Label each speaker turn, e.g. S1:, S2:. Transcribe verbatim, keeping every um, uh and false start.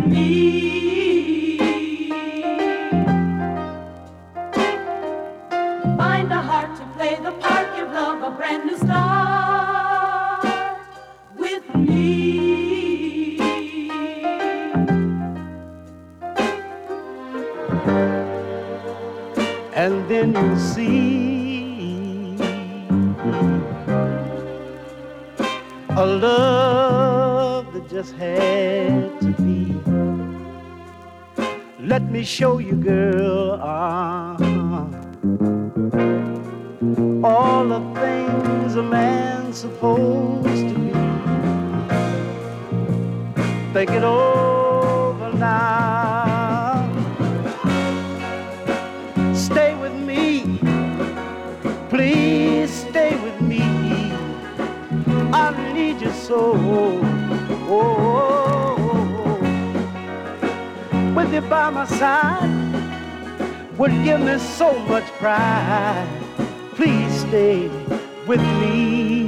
S1: me. Find a heart to play the part, give love a brand new start with me.
S2: And then you'll see a love that just had to be. Let me show you, girl, uh-huh, all the things a man's supposed to be. Think it over now. Stay with me, please stay with me. I need you so. Oh, oh, oh. With you by my side would give me so much pride. Please stay with me.